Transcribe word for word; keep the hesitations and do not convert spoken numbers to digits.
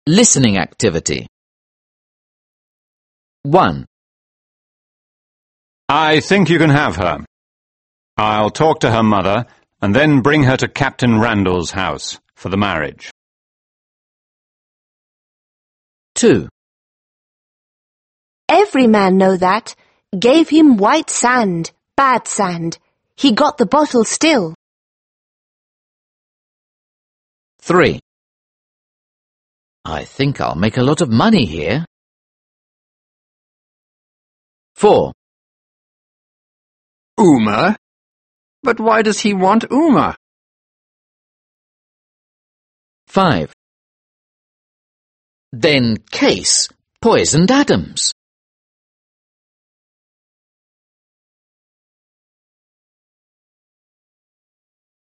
Listening activity. one. I think you can have her. I'll talk to her mother and then bring her to Captain Randall's house for the marriage. two. Every man know that. Gave him white sand, bad sand. He got the bottle still. three. I think I'll make a lot of money here. four. Uma? But why does he want Uma? five. Then Case poisoned Adams.